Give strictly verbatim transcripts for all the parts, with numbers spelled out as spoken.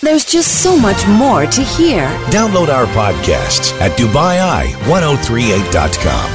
There's just so much more to hear. Download our podcasts at Dubai Eye ten thirty-eight dot com.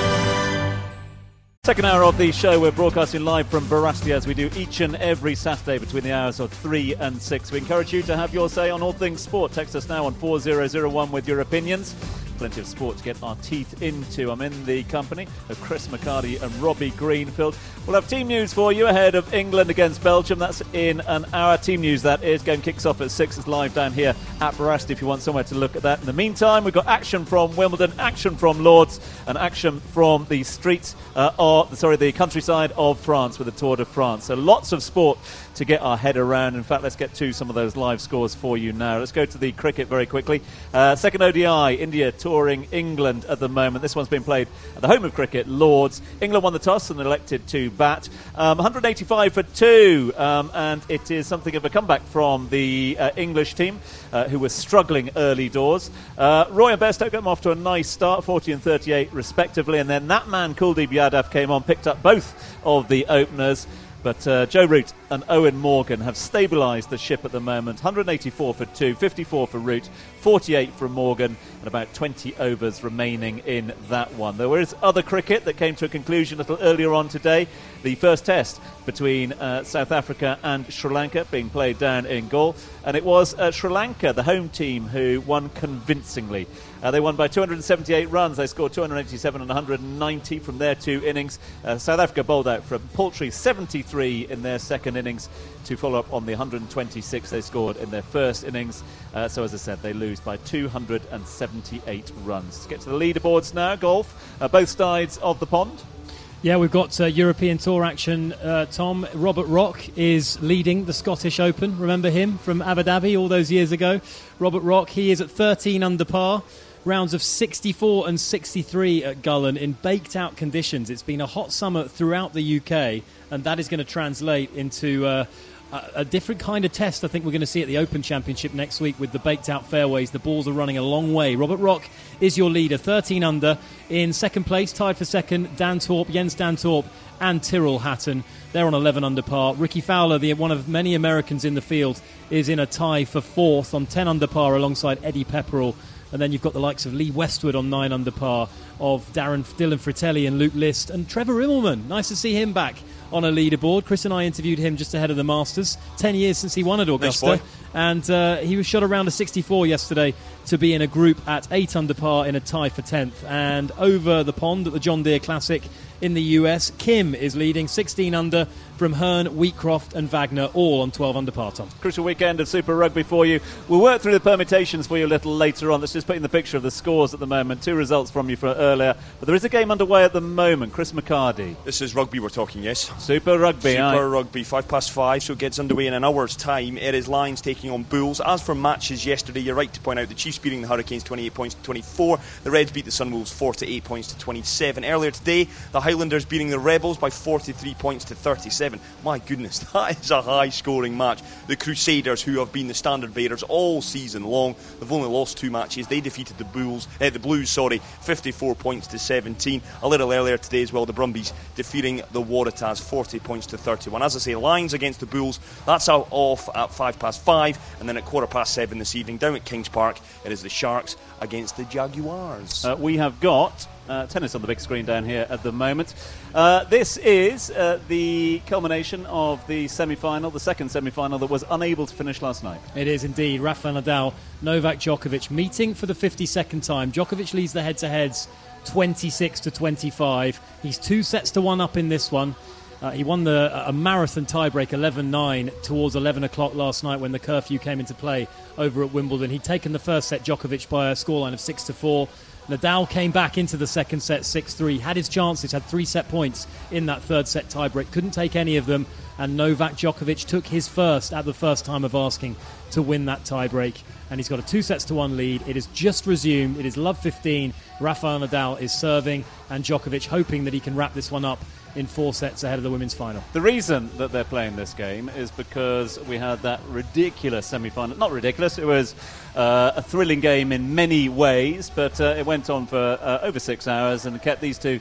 Second hour of the show, we're broadcasting live from Barasti as we do each and every Saturday between the hours of three and six. We encourage you to have your say on all things sport. Text us now on four zero zero one with your opinions. Plenty of sport to get our teeth into. I'm in the company of Chris McCarty and Robbie Greenfield. We'll have team news for you ahead of England against Belgium. That's in an hour. Team news, that is. Game kicks off at six. It's live down here at Barasti if you want somewhere to look at that. In the meantime, we've got action from Wimbledon, action from Lords, and action from the streets, uh, or, sorry, the countryside of France with the Tour de France. So lots of sport to get our head around. In fact, let's get to some of those live scores for you now. Let's go to the cricket very quickly. Uh, second O D I, India touring England at the moment. This one's been played at the home of cricket, Lords. England won the toss and elected to bat. Um, one hundred eighty-five for two, um, and it is something of a comeback from the uh, English team, uh, who were struggling early doors. Uh, Roy and Bairstow got them off to a nice start, forty and thirty-eight respectively, and then that man, Kuldeep Yadav, came on, picked up both of the openers. But uh, Joe Root and Owen Morgan have stabilised the ship at the moment. one hundred eighty-four for two, fifty-four for Root, forty-eight for Morgan, and about twenty overs remaining in that one. There was other cricket that came to a conclusion a little earlier on today. The first test between uh, South Africa and Sri Lanka being played down in Galle. And it was uh, Sri Lanka, the home team, who won convincingly. Uh, they won by two hundred seventy-eight runs. They scored two hundred eighty-seven and one hundred ninety from their two innings. Uh, South Africa bowled out for a paltry seventy-three in their second innings to follow up on the one hundred twenty-six they scored in their first innings. Uh, so, as I said, they lose by two hundred seventy-eight runs. Let's get to the leaderboards now. Golf, uh, both sides of the pond. Yeah, we've got uh, European Tour action, uh, Tom. Robert Rock is leading the Scottish Open. Remember him from Abu Dhabi all those years ago? Robert Rock, he is at thirteen under par. Rounds of sixty-four and sixty-three at Gullen in baked-out conditions. It's been a hot summer throughout the U K, and that is going to translate into uh, a, a different kind of test I think we're going to see at the Open Championship next week with the baked-out fairways. The balls are running a long way. Robert Rock is your leader, thirteen under. In second place, tied for second, Dan Torp, Jens Dan Torp and Tyrrell Hatton. They're on eleven under par. Ricky Fowler, the one of many Americans in the field, is in a tie for fourth on ten under par alongside Eddie Pepperell. And then you've got the likes of Lee Westwood on nine under par, of Darren Dylan Fratelli and Luke List, and Trevor Immelman. Nice to see him back on a leaderboard. Chris and I interviewed him just ahead of the Masters. Ten years since he won at Augusta. Nice, and uh, he was shot around a sixty-four yesterday to be in a group at eight under par in a tie for tenth. And over the pond at the John Deere Classic in the U S, Kim is leading sixteen under from Hearn, Wheatcroft and Wagner, all on twelve under par, Tom. Crucial weekend of Super Rugby for you. We'll work through the permutations for you a little later on. Let's just put in the picture of the scores at the moment. Two results from you for earlier. But there is a game underway at the moment. Chris McCarty. This is rugby we're talking, yes. Super Rugby. Super aye. Rugby, five past five, so it gets underway in an hour's time. It is Lions taking on Bulls. As for matches yesterday, you're right to point out the Chiefs beating the Hurricanes twenty-eight points to twenty-four. The Reds beat the Sunwolves forty-eight points to twenty-seven. Earlier today, the Highlanders beating the Rebels by forty-three points to thirty-seven. My goodness, that is a high-scoring match. The Crusaders, who have been the standard bearers all season long, they've only lost two matches. They defeated the Bulls, uh, the Blues, sorry, fifty-four points to seventeen. A little earlier today as well, the Brumbies defeating the Waratahs forty points to thirty-one. As I say, Lions against the Bulls. That's out off at five past five, and then at quarter past seven this evening down at Kings Park, it is the Sharks against the Jaguars. Uh, we have got uh, tennis on the big screen down here at the moment. Uh, this is uh, the culmination of the semi-final, the second semi-final that was unable to finish last night. It is indeed. Rafael Nadal, Novak Djokovic meeting for the fifty-second time. Djokovic leads the head-to-heads twenty-six to twenty-five. He's two sets to one up in this one. Uh, he won the a marathon tiebreak eleven nine towards eleven o'clock last night when the curfew came into play over at Wimbledon. He'd taken the first set, Djokovic, by a scoreline of six to four. Nadal came back into the second set six three, had his chances, had three set points in that third set tiebreak, couldn't take any of them, and Novak Djokovic took his first at the first time of asking to win that tiebreak, and he's got a two sets to one lead. It is just resumed. It is love fifteen. Rafael Nadal is serving, and Djokovic hoping that he can wrap this one up in four sets ahead of the women's final. The reason that they're playing this game is because we had that ridiculous semi-final. Not ridiculous, it was uh, a thrilling game in many ways, but uh, it went on for uh, over six hours and kept these two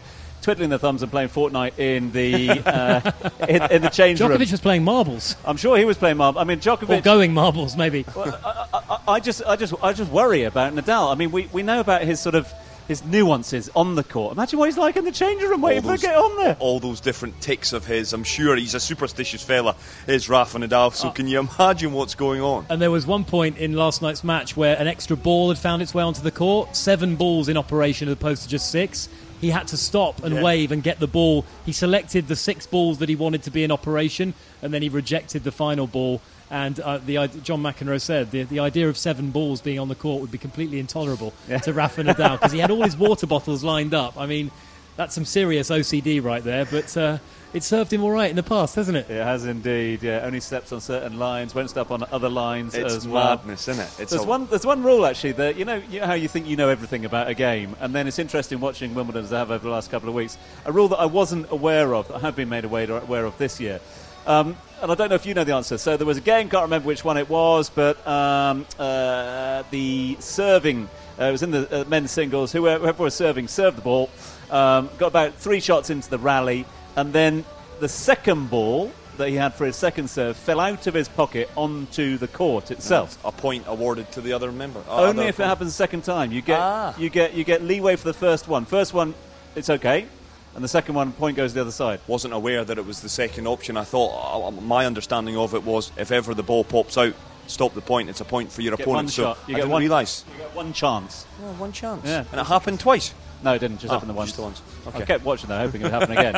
twiddling their thumbs and playing Fortnite in the uh, in, in the change Djokovic room. was playing marbles. I'm sure he was playing marbles. I mean, Djokovic Or going marbles, maybe. Well, I, I, I just, I just, I just worry about Nadal. I mean, we, we know about his sort of his nuances on the court. Imagine what he's like in the changing room waiting for to get on there. All those different ticks of his. I'm sure he's a superstitious fella, is Rafa Nadal. So Uh, can you imagine what's going on? And there was one point in last night's match where an extra ball had found its way onto the court. Seven balls in operation as opposed to just six. He had to stop and Yeah. wave and get the ball. He selected the six balls that he wanted to be in operation, and then he rejected the final ball. And uh, the uh, John McEnroe said the, the idea of seven balls being on the court would be completely intolerable Yeah. to Rafa Nadal, because he had all his water bottles lined up. I mean, that's some serious O C D right there, but uh, it served him all right in the past, hasn't it? It has indeed. Yeah, only steps on certain lines, won't step on other lines It's as well. madness, isn't it? It's There's a- one. There's one rule actually that you know, you know how you think you know everything about a game, and then it's interesting watching Wimbledon as I have over the last couple of weeks. A rule that I wasn't aware of, that I have been made aware aware of this year. Um, and I don't know if you know the answer. So there was a game, can't remember which one it was, but um, uh, the serving, uh, it was in the uh, men's singles, whoever, whoever was serving served the ball, um, got about three shots into the rally, and then the second ball that he had for his second serve fell out of his pocket onto the court itself. A point awarded to the other member. Only other if it opponent. happens the second time. You get, Ah. you get, you get leeway for the first one. First one, it's okay. And the second one, point goes to the other side. Wasn't aware that it was the second option. I thought, uh, my understanding of it was, if ever the ball pops out, stop the point. It's a point for your You get opponent. one so shot. You I get didn't one, realise. You get one chance. Oh, one chance. Yeah. And it happened twice. No, it didn't. Just Ah, happened the once. just the once. I Okay. kept watching that, hoping it would happen again.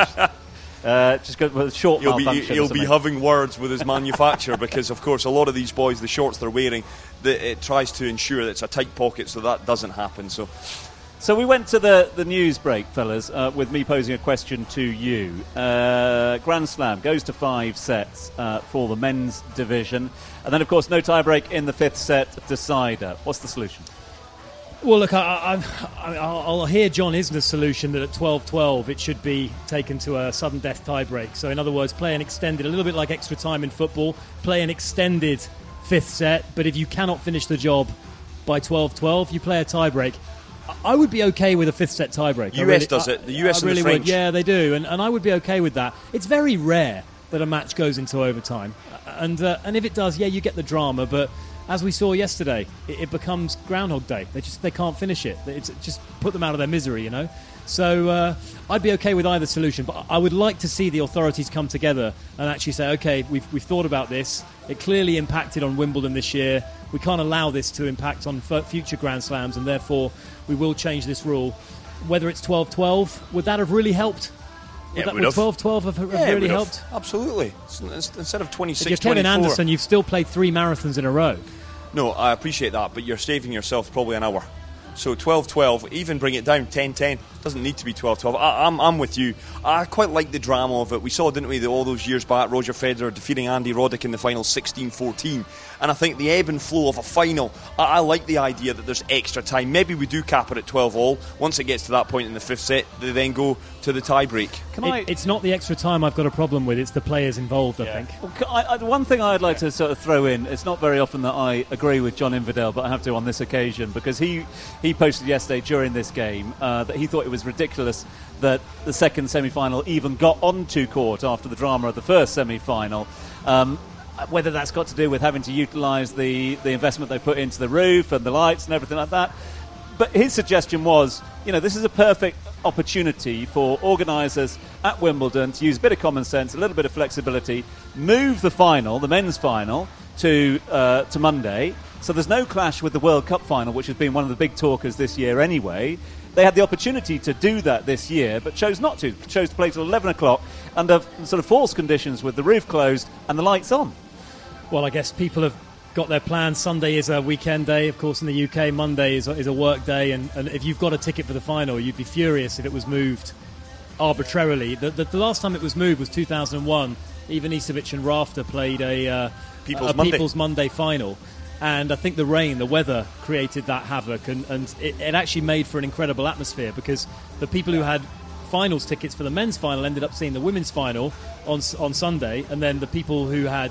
uh, just go with a short He'll be, malfunction. or he'll be something. having words with his manufacturer because, of course, a lot of these boys, the shorts they're wearing, the, it tries to ensure that it's a tight pocket so that doesn't happen. So So we went to the, the news break, fellas, uh, with me posing a question to you. Uh, Grand Slam goes to five sets uh, for the men's division. And then, of course, no tie-break in the fifth set decider. What's the solution? Well, look, I, I, I, I'll hear John Isner's solution that at twelve twelve it should be taken to a sudden death tiebreak. So, in other words, play an extended, a little bit like extra time in football, play an extended fifth set. But if you cannot finish the job by twelve twelve, you play a tiebreak. I would be okay with a fifth set tiebreak. I U S really- does it. The U S I and the really French. would. Yeah, they do, and, and I would be okay with that. It's very rare that a match goes into overtime, and uh, and if it does, yeah, you get the drama. But as we saw yesterday, it, it becomes Groundhog Day. They just they can't finish it. It's just put them out of their misery, you know. So uh, I'd be okay with either solution, but I would like to see the authorities come together and actually say, okay, we've we've thought about this. It clearly impacted on Wimbledon this year. We can't allow this to impact on f- future Grand Slams, and therefore we will change this rule. Whether it's twelve twelve, would that have really helped? Would, Yeah, it that, would would have. twelve twelve have, have yeah, it really would have. helped? Absolutely. It's- it's- Instead of If twenty-six, you're Kevin twenty-four. Anderson, you've still played three marathons in a row. No, I appreciate that, but you're saving yourself probably an hour. So twelve twelve, even bring it down ten ten. Doesn't need to be twelve twelve. I, I'm, I'm with you. I quite like the drama of it. We saw, didn't we, the, all those years back, Roger Federer defeating Andy Roddick in the final sixteen fourteen. And I think the ebb and flow of a final, I, I like the idea that there's extra time. Maybe we do cap it at twelve all. Once it gets to that point in the fifth set, they then go to the tie-break. Can It- I... It's not the extra time I've got a problem with, it's the players involved, I think. Well, c- I, I, one thing I'd like to sort of throw in, it's not very often that I agree with John Infidel, but I have to on this occasion, because he, he posted yesterday during this game uh, that he thought it was ridiculous that the second semi-final even got onto court after the drama of the first semi-final. Um, whether that's got to do with having to utilise the, the investment they put into the roof and the lights and everything like that. But his suggestion was, you know, this is a perfect opportunity for organisers at Wimbledon to use a bit of common sense, a little bit of flexibility, move the final, the men's final, to uh, to Monday, so there's no clash with the World Cup final, which has been one of the big talkers this year anyway. They had the opportunity to do that this year, but chose not to. Chose to play till eleven o'clock under sort of false conditions with the roof closed and the lights on. Well, I guess people have got their plans. Sunday is a weekend day, of course, in the U K. Monday is a, is a work day, and, and if you've got a ticket for the final, you'd be furious if it was moved arbitrarily. The, the, the last time it was moved was two thousand one. Even Isevic and Rafter played a, uh, People's a Monday. People's Monday final. And I think the rain, the weather, created that havoc, and, and it, it actually made for an incredible atmosphere, because the people who had finals tickets for the men's final ended up seeing the women's final on on Sunday, and then the people who had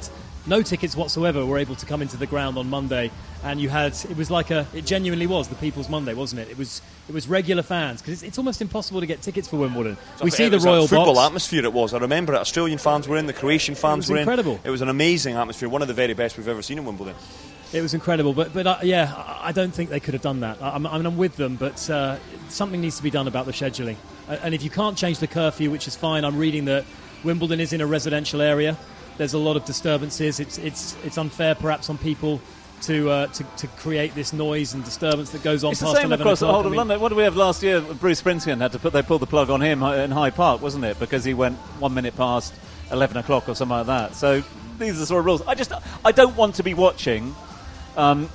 no tickets whatsoever were able to come into the ground on Monday, and you had it was like a it genuinely was the People's Monday, wasn't it? It was it was regular fans, because it's, it's almost impossible to get tickets for Wimbledon. So we see the was Royal a football Box. atmosphere. It was. I remember it. Australian fans were in, the Croatian fans were in. Incredible. It was an amazing atmosphere. One of the very best we've ever seen in Wimbledon. It was incredible, but but uh, yeah, I, I don't think they could have done that. I, I'm, I'm with them, but uh, something needs to be done about the scheduling. Uh, and if you can't change the curfew, which is fine, I'm reading that Wimbledon is in a residential area. There's a lot of disturbances. It's it's it's unfair, perhaps, on people to uh, to, to create this noise and disturbance that goes on it's past the same eleven across the o'clock. whole of I mean, London. What did we have last year? Bruce Springsteen had to put they pulled the plug on him in Hyde Park, wasn't it? Because he went one minute past eleven o'clock or something like that. So these are the sort of rules. I just I don't want to be watching um,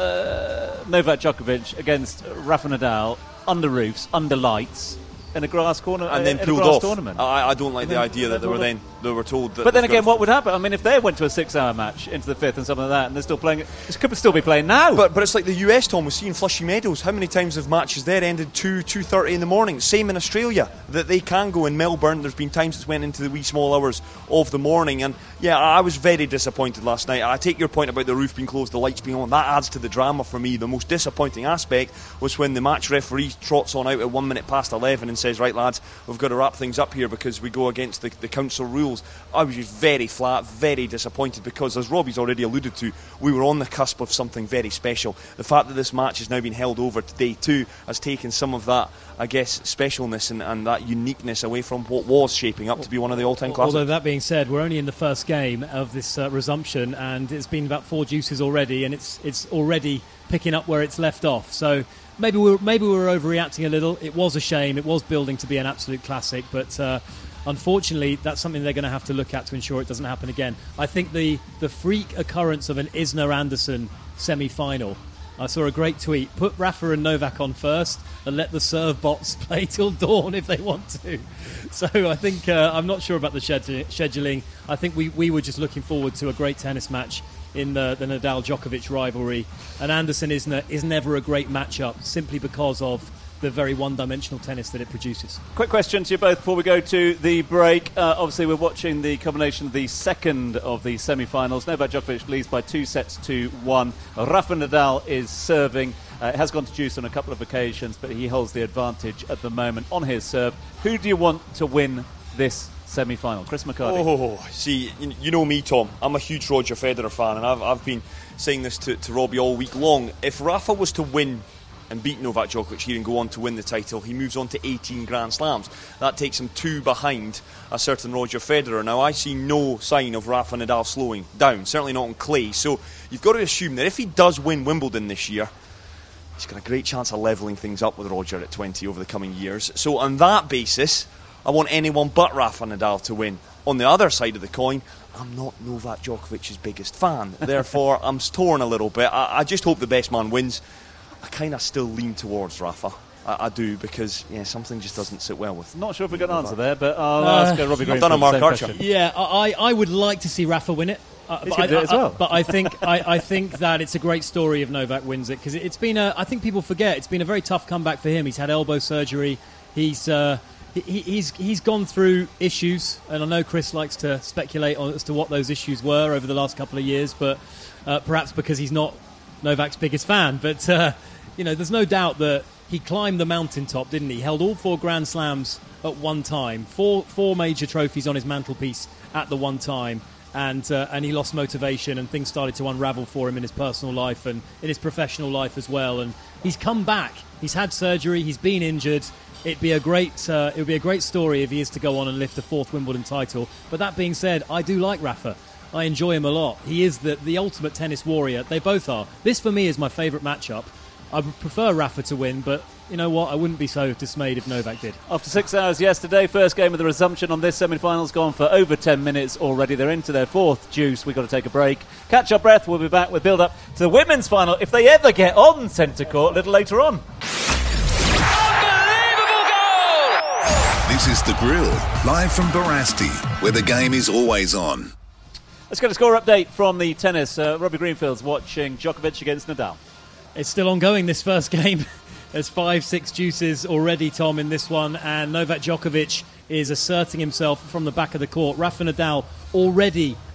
uh, Novak Djokovic against Rafa Nadal under roofs, under lights, in a grass corner, and then in pulled a grass off. Tournament. I, I don't like the then idea that they were then they were told that. But then there's again, gonna- what would happen? I mean, if they went to a six-hour match into the fifth and something like that, and they're still playing it, this could still be playing now. But but it's like the U S, Tom, we see in Flushing Meadows. How many times have matches there ended two two thirty in the morning? Same in Australia, that they can go in Melbourne. There's been times it's went into the wee small hours of the morning, and yeah, I was very disappointed last night. I take your point about the roof being closed, the lights being on. That adds to the drama for me. The most disappointing aspect was when the match referee trots on out at one minute past eleven and says, "Right, lads, we've got to wrap things up here because we go against the, the council rules." I was just very flat, very disappointed, because, as Robbie's already alluded to, we were on the cusp of something very special. The fact that this match has now been held over to day two has taken some of that, I guess, specialness and, and that uniqueness away from what was shaping up to be one of the all-time classics. Although that being said, we're only in the first game of this uh, resumption, and it's been about four juices already, and it's it's already picking up where it's left off. So maybe we were, maybe we were overreacting a little. It was a shame. It was building to be an absolute classic, but uh, unfortunately, that's something they're going to have to look at to ensure it doesn't happen again. I think the, the freak occurrence of an Isner-Anderson semi-final. I saw a great tweet. Put Rafa and Novak on first and let the serve bots play till dawn if they want to. So I think, uh, I'm not sure about the scheduling. I think we, we were just looking forward to a great tennis match in the, the Nadal-Djokovic rivalry. And Anderson-Isner is never a great matchup simply because of the very one-dimensional tennis that it produces. Quick question to you both before we go to the break. Uh, obviously, we're watching the combination of the second of the semi-finals. Novak Djokovic leads by two sets to one. Rafa Nadal is serving. Uh, it has gone to juice on a couple of occasions, but he holds the advantage at the moment on his serve. Who do you want to win this semi-final? Chris McCarty. Oh, see, you know me, Tom. I'm a huge Roger Federer fan, and I've, I've been saying this to, to Robbie all week long. If Rafa was to win and beat Novak Djokovic here and go on to win the title, he moves on to eighteen Grand Slams. That takes him two behind a certain Roger Federer. Now, I see no sign of Rafa Nadal slowing down, certainly not on clay. So you've got to assume that if he does win Wimbledon this year, he's got a great chance of levelling things up with Roger at twenty over the coming years. So on that basis, I want anyone but Rafa Nadal to win. On the other side of the coin, I'm not Novak Djokovic's biggest fan. Therefore, I'm torn a little bit. I, I just hope the best man wins. I kind of still lean towards Rafa. I, I do, because yeah, something just doesn't sit well with. Not sure if we got an answer there, but I'll Uh, ask uh, Robbie Greenfield. I've done a Mark the same Archer. question. Yeah, I, I would like to see Rafa win it. Uh, He's but, gonna I, do it as I- well. but I think I, I think that it's a great story if Novak wins it, because it, it's been a. I think people forget it's been a very tough comeback for him. He's had elbow surgery. He's uh, he, he's he's gone through issues, and I know Chris likes to speculate on as to what those issues were over the last couple of years, but uh, perhaps because he's not Novak's biggest fan. But uh, you know, there's no doubt that he climbed the mountaintop, didn't he? He held all four Grand Slams at one time, four four major trophies on his mantelpiece at the one time. And uh, and he lost motivation, and things started to unravel for him in his personal life and in his professional life as well. And he's come back. He's had surgery. He's been injured. It'd be a great uh, it would be a great story if he is to go on and lift a fourth Wimbledon title. But that being said, I do like Rafa. I enjoy him a lot. He is the the ultimate tennis warrior. They both are. This for me is my favourite matchup. I would prefer Rafa to win, but you know what? I wouldn't be so dismayed if Novak did. After six hours yesterday, first game of the resumption on this semi-final's gone for over ten minutes already. They're into their fourth juice. We've got to take a break. Catch our breath. We'll be back with build-up to the women's final, if they ever get on centre court, a little later on. Unbelievable goal! This is The Grill, live from Barasti, where the game is always on. Let's get a score update from the tennis. Uh, Robbie Greenfield's watching Djokovic against Nadal. It's still ongoing, this first game. There's five, six juices already, Tom, in this one. And Novak Djokovic is asserting himself from the back of the court. Rafa Nadal already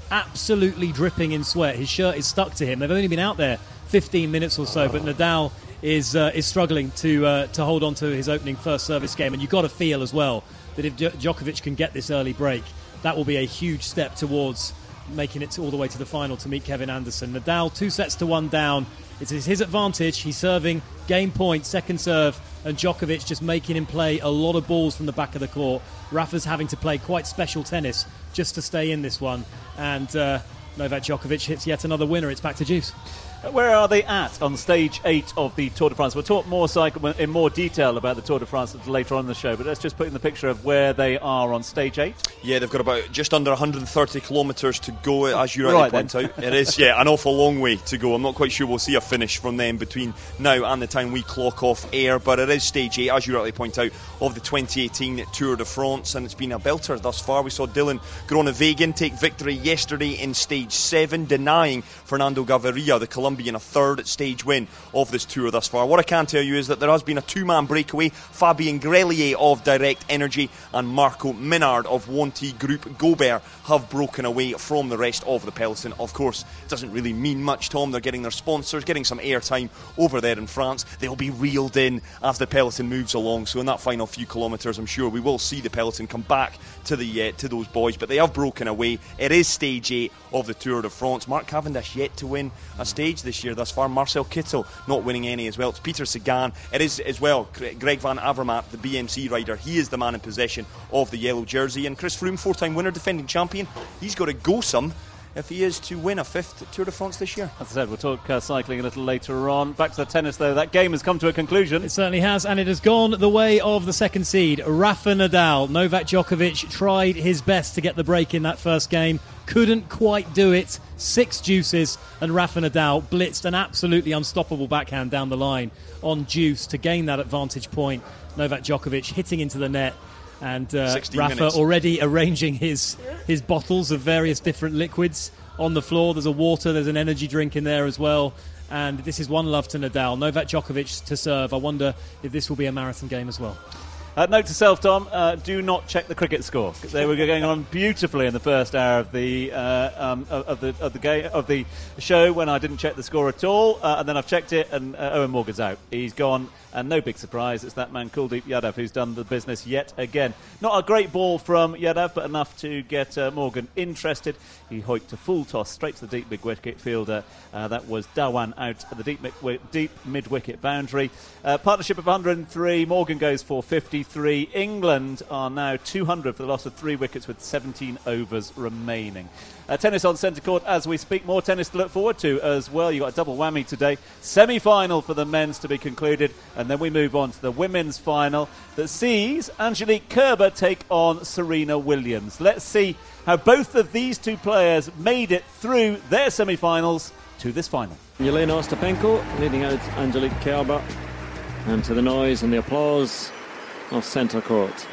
absolutely dripping in sweat. His shirt is stuck to him. They've only been out there fifteen minutes or so, but Nadal is uh, is struggling to uh, to hold on to his opening first service game. And you've got to feel as well that if Djokovic can get this early break, that will be a huge step towards making it all the way to the final to meet Kevin Anderson. Nadal two sets to one down. It is his advantage. He's serving game point, second serve, and Djokovic just making him play a lot of balls from the back of the court. Rafa's having to play quite special tennis just to stay in this one. And uh, Novak Djokovic hits yet another winner. It's back to deuce. Where are they at on stage eight of the Tour de France? We'll talk more cycle in more detail about the Tour de France later on in the show, but let's just put in the picture of where they are on stage eight. Yeah, they've got about just under one hundred thirty kilometres to go, as you rightly right, point then. out. It is, yeah, an awful long way to go. I'm not quite sure we'll see a finish from them between now and the time we clock off air, but it is stage eight, as you rightly point out, of the twenty eighteen Tour de France, and it's been a belter thus far. We saw Dylan Groenewegen take victory yesterday in stage seven, denying Fernando Gaviria, the Colombian, a third stage win of this tour thus far. What I can tell you is that there has been a two-man breakaway. Fabien Grelier of Direct Energy and Marco Minard of Wanty Group Gobert have broken away from the rest of the peloton. Of course, it doesn't really mean much, Tom. They're getting their sponsors, getting some airtime over there in France. They'll be reeled in as the peloton moves along. So in that final few kilometres, I'm sure we will see the peloton come back to the uh, to those boys. But they have broken away. It is stage eight of the Tour de France. Mark Cavendish yet to win a stage this year thus far. Marcel Kittel not winning any as well. It's Peter Sagan. It is as well Greg Van Avermaet, the B M C rider. He is the man in possession of the yellow jersey. And Chris Froome, four-time winner, defending champion. He's got to go some if he is to win a fifth Tour de France this year. As I said, we'll talk uh, cycling a little later on. Back to the tennis, though. That game has come to a conclusion. It certainly has, and it has gone the way of the second seed, Rafa Nadal. Novak Djokovic tried his best to get the break in that first game. Couldn't quite do it. Six deuces, and Rafa Nadal blitzed an absolutely unstoppable backhand down the line on deuce to gain that advantage point. Novak Djokovic hitting into the net. And uh, Rafa minutes. already arranging his his bottles of various different liquids on the floor. There's a water, there's an energy drink in there as well. And this is one love to Nadal. Novak Djokovic to serve. I wonder if this will be a marathon game as well. Uh, note to self, Tom, uh, do not check the cricket score. They were going on beautifully in the first hour of the uh, um, of the of the game of the show when I didn't check the score at all, uh, and then I've checked it, and uh, Owen Morgan's out. He's gone, and no big surprise. It's that man Kuldeep Yadav who's done the business yet again. Not a great ball from Yadav, but enough to get uh, Morgan interested. He hoiked a full toss straight to the deep mid wicket fielder. Uh, that was Dhawan out at the deep mid deep mid wicket boundary. Uh, partnership of one hundred three. Morgan goes for fifty-three. England are now two hundred for the loss of three wickets with seventeen overs remaining. Uh, tennis on centre court as we speak. More tennis to look forward to as well. You've got a double whammy today. Semi-final for the men's to be concluded, and then we move on to the women's final that sees Angelique Kerber take on Serena Williams. Let's see how both of these two players made it through their semi-finals to this final. Yelena Ostapenko leading out Angelique Kerber, and to the noise and the applause of centre court.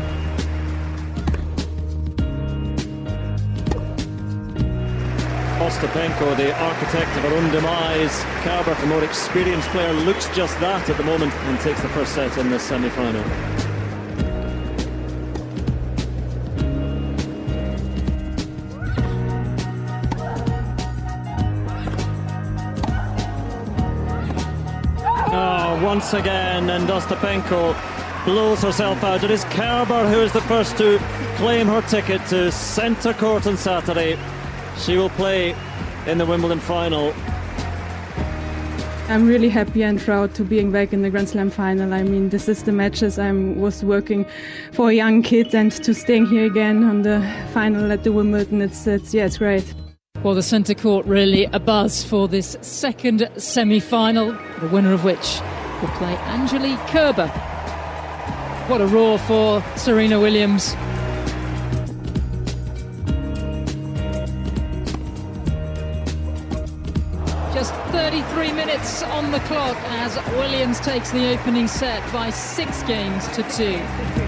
Ostapenko, the architect of her own demise. Kerber, the more experienced player, looks just that at the moment and takes the first set in this semi-final. Oh, once again, and Ostapenko blows herself out. It is Kerber who is the first to claim her ticket to centre court on Saturday. She will play in the Wimbledon final. I'm really happy and proud to being back in the Grand Slam final. I mean, this is the matches I was working for a young kid, and to staying here again on the final at the Wimbledon, it's, it's yeah, it's great. Well, the centre court really a buzz for this second semi-final, the winner of which will play Angelique Kerber. What a roar for Serena Williams. Just thirty-three minutes on the clock as Williams takes the opening set by six games to two.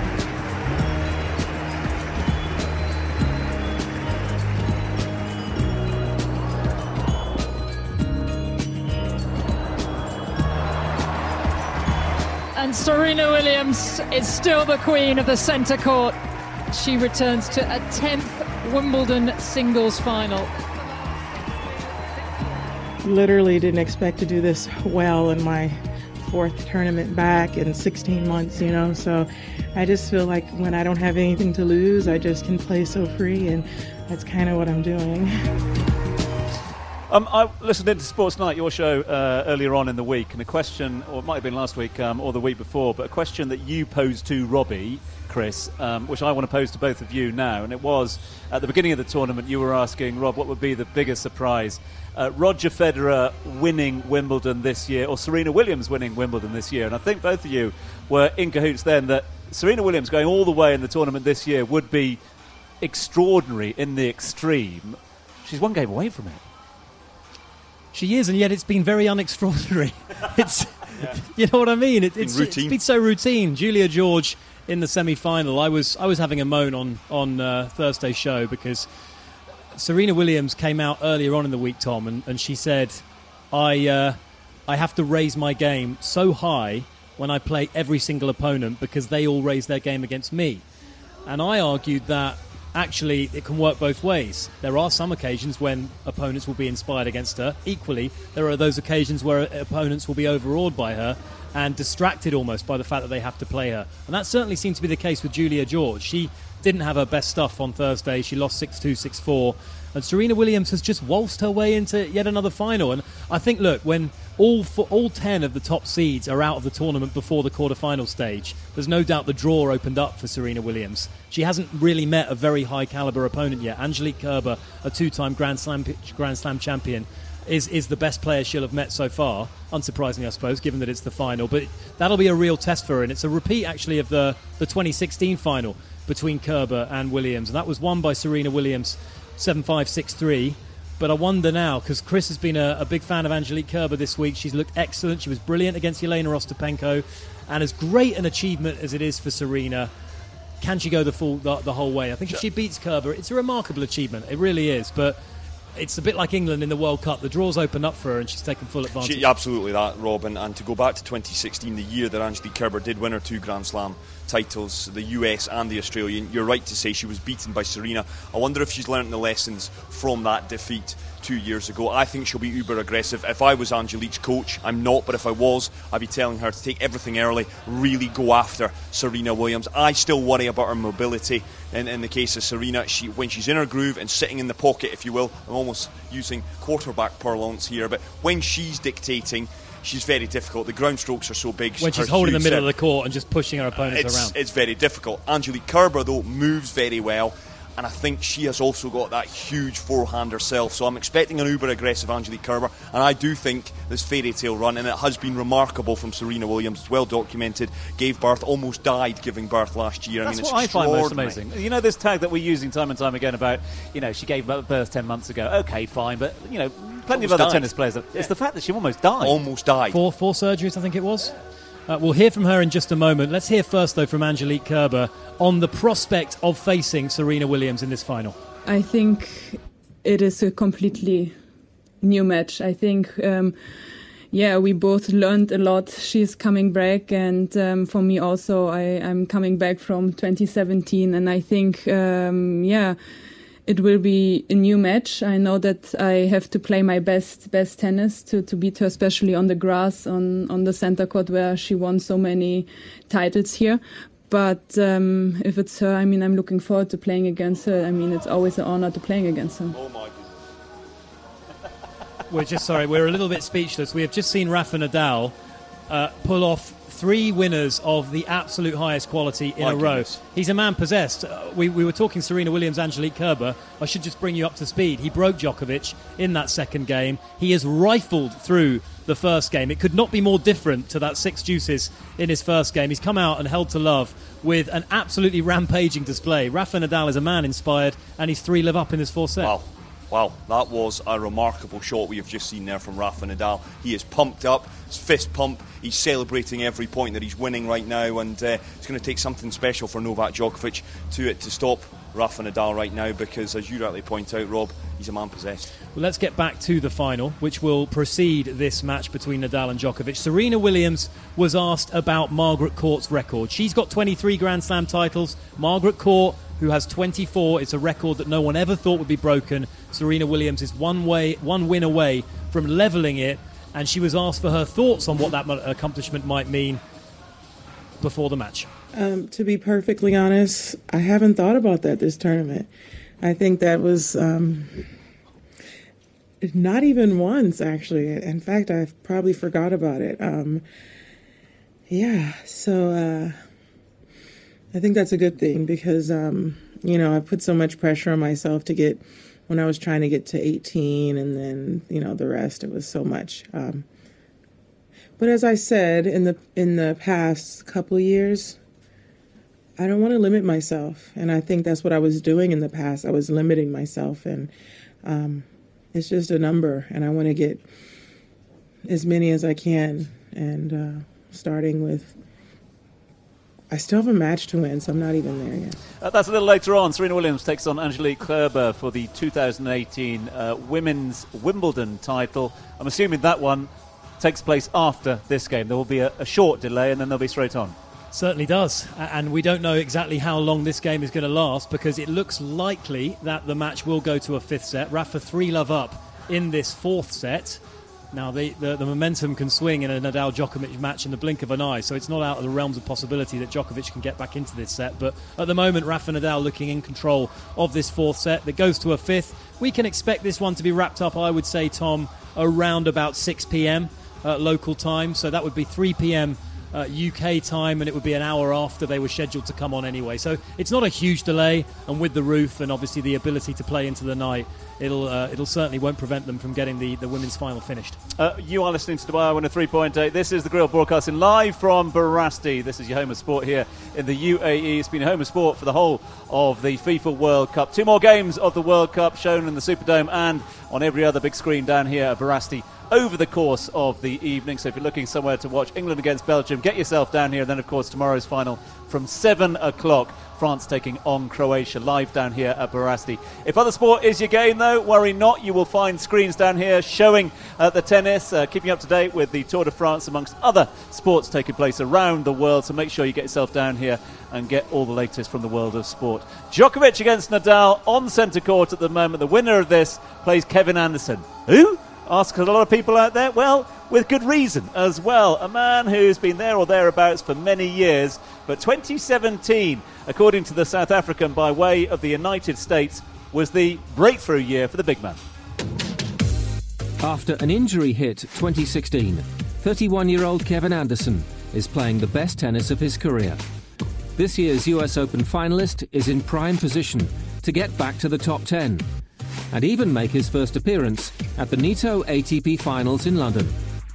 And Serena Williams is still the queen of the centre court. She returns to a tenth Wimbledon singles final. Literally didn't expect to do this well in my fourth tournament back in sixteen months, you know, so I just feel like when I don't have anything to lose, I just can play so free, and that's kind of what I'm doing. Um, I listened into Sports Night, your show, uh, earlier on in the week, and a question, or it might have been last week um, or the week before, but a question that you posed to Robbie, Chris, um, which I want to pose to both of you now, and it was, at the beginning of the tournament, you were asking, Rob, what would be the biggest surprise? Uh, Roger Federer winning Wimbledon this year, or Serena Williams winning Wimbledon this year, and I think both of you were in cahoots then that Serena Williams going all the way in the tournament this year would be extraordinary in the extreme. She's one game away from it. She is, and yet it's been very unextraordinary. It's, yeah. You know what I mean? It, it's, it's been so routine. Julia George in the semi-final. I was I was having a moan on on uh, Thursday's show because Serena Williams came out earlier on in the week, Tom, and, and she said, I uh, I have to raise my game so high when I play every single opponent because they all raise their game against me. And I argued that actually it can work both ways. There are some occasions when opponents will be inspired against her. Equally, there are those occasions where opponents will be overawed by her and distracted almost by the fact that they have to play her. And that certainly seemed to be the case with Julia George. She didn't have her best stuff on Thursday. She lost six two, six four. And Serena Williams has just waltzed her way into yet another final. And I think, look, when all for all ten of the top seeds are out of the tournament before the quarterfinal stage, there's no doubt the draw opened up for Serena Williams. She hasn't really met a very high-caliber opponent yet. Angelique Kerber, a two-time Grand Slam, Grand Slam champion, is, is the best player she'll have met so far. Unsurprisingly, I suppose, given that it's the final. But that'll be a real test for her. And it's a repeat, actually, of the, the twenty sixteen final between Kerber and Williams. And that was won by Serena Williams seven five, six three. But I wonder now, because Chris has been a, a big fan of Angelique Kerber this week. She's looked excellent. She was brilliant against Elena Ostapenko. And as great an achievement as it is for Serena, can she go the full the, the whole way? I think if she beats Kerber, it's a remarkable achievement. It really is. But it's a bit like England in the World Cup. The draw's opened up for her and she's taken full advantage. She, absolutely that, Robin. And to go back to twenty sixteen, the year that Angelique Kerber did win her two Grand Slam titles, the U S and the Australian, you're right to say she was beaten by Serena. I wonder if she's learnt the lessons from that defeat two years ago. I think she'll be uber aggressive. If I was Angelique's coach, I'm not, but if I was, I'd be telling her to take everything early, really go after Serena Williams. I still worry about her mobility. In, in the case of Serena, she when she's in her groove and sitting in the pocket, if you will, I'm almost using quarterback parlance here, but when she's dictating, she's very difficult. The ground strokes are so big. When she's holding the middle of the court and just pushing her opponents it's, around. It's very difficult. Angelique Kerber, though, moves very well. And I think she has also got that huge forehand herself. So I'm expecting an uber-aggressive Angelique Kerber. And I do think this fairy tale run, and it has been remarkable from Serena Williams, it's well documented, gave birth, almost died giving birth last year. That's I mean, it's what I find most amazing. You know, this tag that we're using time and time again about, you know, she gave birth ten months ago. Okay, fine, but, you know, plenty almost of other died. tennis players. It's yeah. the fact that she almost died. Almost died. Four, four surgeries, I think it was. Uh, we'll hear from her in just a moment. Let's hear first, though, from Angelique Kerber on the prospect of facing Serena Williams in this final. I think it is a completely new match. I think, um, yeah, we both learned a lot. She's coming back, and um, for me also, I, I'm coming back from twenty seventeen, and I think, um, yeah, it will be a new match. I know that I have to play my best best tennis to, to beat her, especially on the grass, on, on the center court where she won so many titles here. But um, if it's her, I mean, I'm looking forward to playing against her. I mean, it's always an honor to playing against her. Oh my goodness. We're just sorry, we're a little bit speechless. We have just seen Rafa Nadal uh, pull off three winners of the absolute highest quality in my a row. goodness. He's a man possessed. Uh, we, we were talking Serena Williams, Angelique Kerber. I should just bring you up to speed. He broke Djokovic in that second game. He has rifled through the first game. It could not be more different to that six deuces in his first game. He's come out and held to love with an absolutely rampaging display. Rafa Nadal is a man inspired, and he's three live up in his fourth set. Wow. Wow, that was a remarkable shot we have just seen there from Rafa Nadal. He is pumped up, his fist pump, he's celebrating every point that he's winning right now, and uh, it's going to take something special for Novak Djokovic to it to stop Rafa Nadal right now, because as you rightly point out, Rob, he's a man possessed. Well, let's get back to the final, which will precede this match between Nadal and Djokovic. Serena Williams was asked about Margaret Court's record. She's got twenty-three Grand Slam titles. Margaret Court who has twenty-four. It's a record that no one ever thought would be broken. Serena Williams is one way, one win away from levelling it, and she was asked for her thoughts on what that accomplishment might mean before the match. Um, to be perfectly honest, I haven't thought about that this tournament. I think that was um, not even once, actually. In fact, I probably forgot about it. Um, yeah, so uh, I think that's a good thing because, um, you know, I put so much pressure on myself to get, when I was trying to get to eighteen, and then, you know, the rest, it was so much. Um, but as I said, in the in the past couple of years, I don't want to limit myself. And I think that's what I was doing in the past. I was limiting myself, and um, it's just a number, and I want to get as many as I can, and uh, starting with, I still have a match to win, so I'm not even there yet. Uh, that's a little later on. Serena Williams takes on Angelique Kerber for the two thousand eighteen uh, Women's Wimbledon title. I'm assuming that one takes place after this game. There will be a, a short delay, and then they'll be straight on. Certainly does, and we don't know exactly how long this game is going to last because it looks likely that the match will go to a fifth set. Rafa three love up in this fourth set. Now the, the, the momentum can swing in a Nadal-Djokovic match in the blink of an eye, so it's not out of the realms of possibility that Djokovic can get back into this set. But at the moment, Rafa Nadal looking in control of this fourth set that goes to a fifth. We can expect this one to be wrapped up, I would say, Tom, around about six p.m. Uh, local time, so that would be three p.m. Uh, U K time, and it would be an hour after they were scheduled to come on anyway. So it's not a huge delay, and with the roof and obviously the ability to play into the night, it'll uh, it'll certainly won't prevent them from getting the, the women's final finished. Uh, you are listening to Dubai Winner three point eight. This is the Grill broadcasting live from Barasti. This is your home of sport here in the U A E. It's been a home of sport for the whole of the FIFA World Cup. Two more games of the World Cup shown in the Superdome and on every other big screen down here at Barasti over the course of the evening. So if you're looking somewhere to watch England against Belgium, get yourself down here. And then, of course, tomorrow's final from seven o'clock. France taking on Croatia live down here at Barasti. If other sport is your game, though, worry not. You will find screens down here showing uh, the tennis, uh, keeping up to date with the Tour de France, amongst other sports taking place around the world. So make sure you get yourself down here and get all the latest from the world of sport. Djokovic against Nadal on centre court at the moment. The winner of this plays Kevin Anderson. Who? Ask a lot of people out there. Well, with good reason as well. A man who's been there or thereabouts for many years. But twenty seventeen, according to the South African by way of the United States, was the breakthrough year for the big man. After an injury hit twenty sixteen, thirty-one-year-old Kevin Anderson is playing the best tennis of his career. This year's U S Open finalist is in prime position to get back to the top ten and even make his first appearance at the Nitto A T P Finals in London.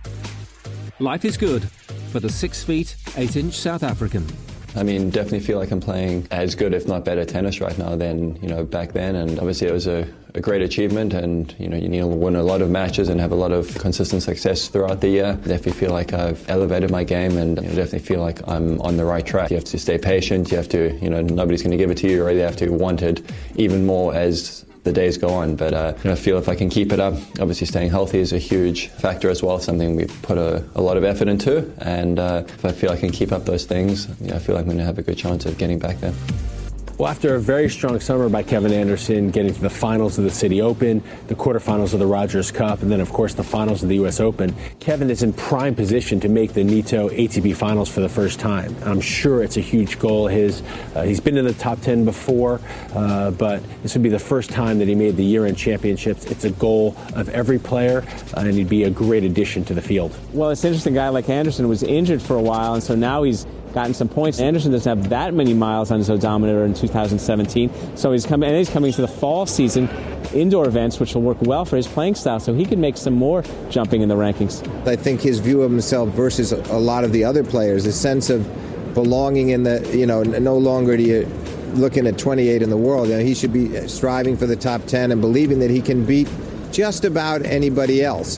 Life is good for the six feet, eight inch South African. I mean, definitely feel like I'm playing as good, if not better, tennis right now than, you know, back then. And obviously it was a, a great achievement, and, you know, you need to win a lot of matches and have a lot of consistent success throughout the year. Definitely feel like I've elevated my game, and you know, definitely feel like I'm on the right track. You have to stay patient. You have to, you know, nobody's going to give it to you. You really have to want it even more as the days go on. But uh, you know, I feel if I can keep it up, obviously staying healthy is a huge factor as well, something we've put a, a lot of effort into, and uh, if I feel I can keep up those things, you know, I feel like I'm going to have a good chance of getting back there. Well, after a very strong summer by Kevin Anderson, getting to the finals of the City Open, the quarterfinals of the Rogers Cup, and then, of course, the finals of the U S Open, Kevin is in prime position to make the Nitto A T P Finals for the first time. I'm sure it's a huge goal of his. Uh, he's been in the top ten before, uh, but this would be the first time that he made the year-end championships. It's a goal of every player, uh, and he'd be a great addition to the field. Well, it's interesting. A guy like Anderson was injured for a while, and so now he's gotten some points. Anderson doesn't have that many miles on his odometer in two thousand seventeen, so he's coming, and he's coming to the fall season indoor events, which will work well for his playing style, so he can make some more jumping in the rankings. I think his view of himself versus a lot of the other players, a sense of belonging in the, you know, no longer do you looking at twenty-eight in the world. You know, he should be striving for the top ten and believing that he can beat just about anybody else.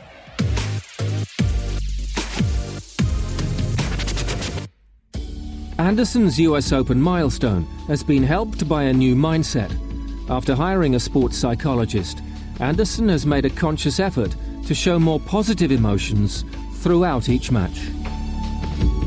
Anderson's U S Open milestone has been helped by a new mindset. After hiring a sports psychologist, Anderson has made a conscious effort to show more positive emotions throughout each match.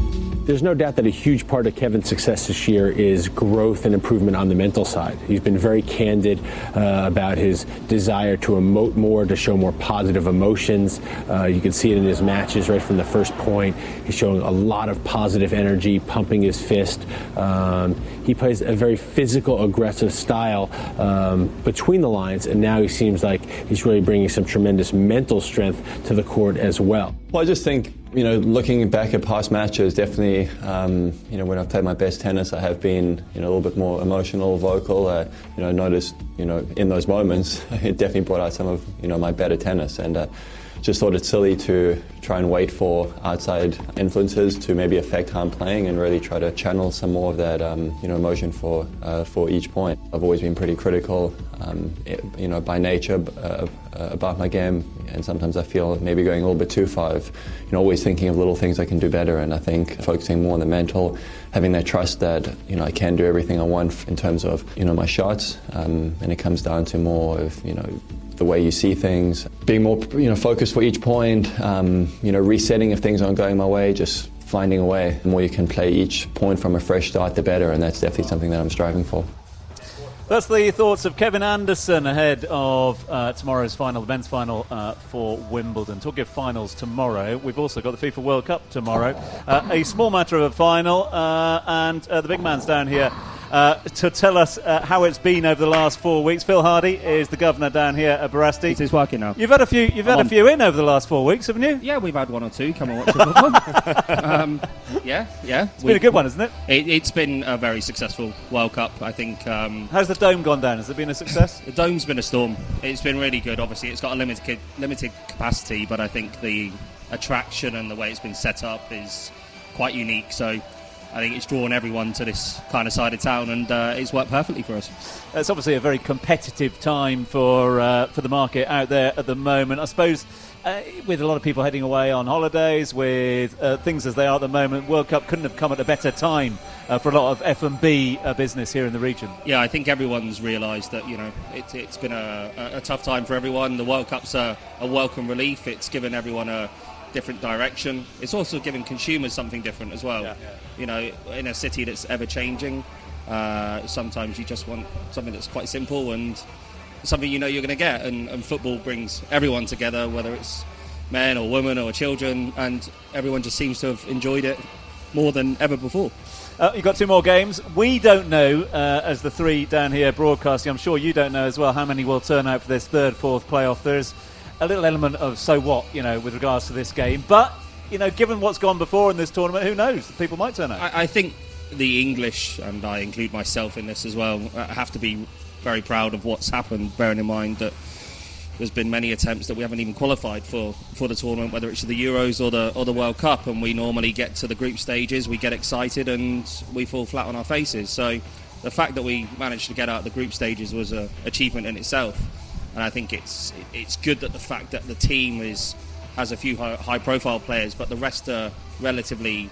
There's no doubt that a huge part of Kevin's success this year is growth and improvement on the mental side. He's been very candid uh, about his desire to emote more, to show more positive emotions. Uh, you can see it in his matches right from the first point. He's showing a lot of positive energy, pumping his fist. Um, he plays a very physical, aggressive style um, between the lines, and now he seems like he's really bringing some tremendous mental strength to the court as well. Well, I just think, you know, looking back at past matches, definitely, um, you know, when I've played my best tennis, I have been, you know, a little bit more emotional, vocal. Uh, you know, noticed, you know, in those moments, it definitely brought out some of, you know, my better tennis, and uh, just thought it's silly to try and wait for outside influences to maybe affect how I'm playing, and really try to channel some more of that, um, you know, emotion for uh, for each point. I've always been pretty critical, um, you know, by nature uh, about my game, and sometimes I feel maybe going a little bit too far. I've, you know, always thinking of little things I can do better, and I think focusing more on the mental, having that trust that, you know, I can do everything I want in terms of, you know, my shots, um, and it comes down to more of, you know, the way you see things, being more, you know, focused for each point, um, you know, resetting if things aren't going my way, just finding a way. The more you can play each point from a fresh start, the better, and that's definitely something that I'm striving for. That's the thoughts of Kevin Anderson ahead of uh, tomorrow's final, the men's final uh, for Wimbledon. Talking of finals tomorrow, we've also got the FIFA World Cup tomorrow. Uh, a small matter of a final, uh, and uh, the big man's down here Uh, to tell us uh, how it's been over the last four weeks. Phil Hardy is the governor down here at Barasti. It is working now. You've had a few. You've I'm had on. a few in over the last four weeks, haven't you? Yeah, we've had one or two. Come and watch a good one. um, yeah, yeah. It's been a good one, isn't it? it? It's been a very successful World Cup, I think. Um, How's the Dome gone down? Has it been a success? The Dome's been a storm. It's been really good. Obviously, it's got a limited limited capacity, but I think the attraction and the way it's been set up is quite unique. So I think it's drawn everyone to this kind of side of town, and uh, it's worked perfectly for us. It's obviously a very competitive time for uh, for the market out there at the moment. I suppose uh, with a lot of people heading away on holidays, with uh, things as they are at the moment, World Cup couldn't have come at a better time uh, for a lot of F and B uh, business here in the region. Yeah, I think everyone's realised that, you know, it, it's been a, a tough time for everyone. The World Cup's a, a welcome relief. It's given everyone a different direction. It's also given consumers something different as well. Yeah, yeah. You know, in a city that's ever changing, uh, sometimes you just want something that's quite simple and something you know you're going to get. And, and football brings everyone together, whether it's men or women or children, and everyone just seems to have enjoyed it more than ever before. Uh, you've got two more games. We don't know, uh, as the three down here broadcasting, I'm sure you don't know as well, how many will turn out for this third, fourth playoff. There's a little element of so what, you know, with regards to this game. But, you know, given what's gone before in this tournament, who knows? People might turn out. I, I think the English, and I include myself in this as well, have to be very proud of what's happened, bearing in mind that there's been many attempts that we haven't even qualified for, for the tournament, whether it's the Euros or the or the World Cup, and we normally get to the group stages, we get excited and we fall flat on our faces. So the fact that we managed to get out of the group stages was an achievement in itself. And I think it's it's good that the fact that the team is has a few high, high profile players, but the rest are relatively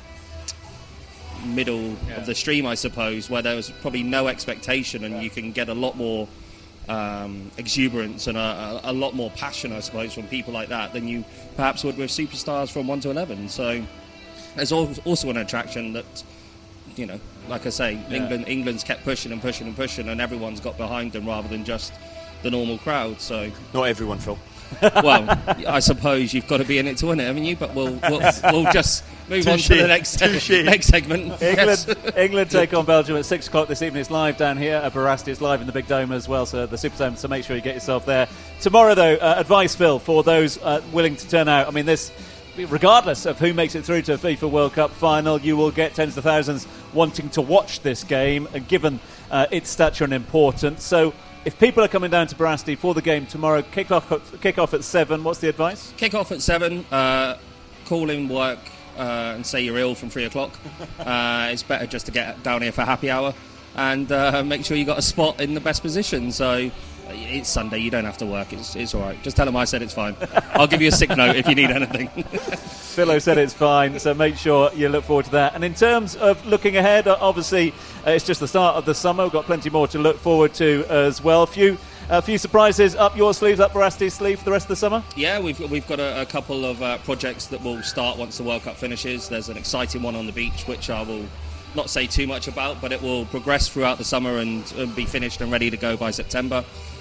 middle yeah. of the stream, I suppose, where there was probably no expectation, and yeah. you can get a lot more um, exuberance and a, a, a lot more passion, I suppose, from people like that than you perhaps would with superstars from one to eleven. So there's also an attraction that, you know, like I say, yeah. England England's kept pushing and pushing and pushing, and everyone's got behind them rather than just the normal crowd. So not everyone, Phil. Well, I suppose you've got to be in it to win it, haven't you? But we'll we'll, we'll just move Touché. on to the next next segment. England, yes. England take on Belgium at six o'clock this evening. It's live down here at Barasti. It's live in the Big Dome as well, so the Super Dome. So make sure you get yourself there tomorrow. Though, uh, advice, Phil, for those uh, willing to turn out. I mean, this, regardless of who makes it through to a FIFA World Cup final, you will get tens of thousands wanting to watch this game, and given uh, its stature and importance. So if people are coming down to Barasti for the game tomorrow, kick off, kick off at seven. What's the advice? Kick off at seven. Uh, call in work uh, and say you're ill from three o'clock. Uh, it's better just to get down here for happy hour, and uh, make sure you got a spot in the best position. So it's Sunday, you don't have to work. It's, it's all right. Just tell them I said it's fine. I'll give you a sick note if you need anything. Philo said it's fine, so make sure you look forward to that. And in terms of looking ahead, obviously uh, it's just the start of the summer. We've got plenty more to look forward to as well. A few A few surprises up your sleeves, up Barasti's sleeve for the rest of the summer? Yeah, we've we've got a, a couple of uh, projects that will start once the World Cup finishes. There's an exciting one on the beach, which I will not say too much about, but it will progress throughout the summer and, and be finished and ready to go by September.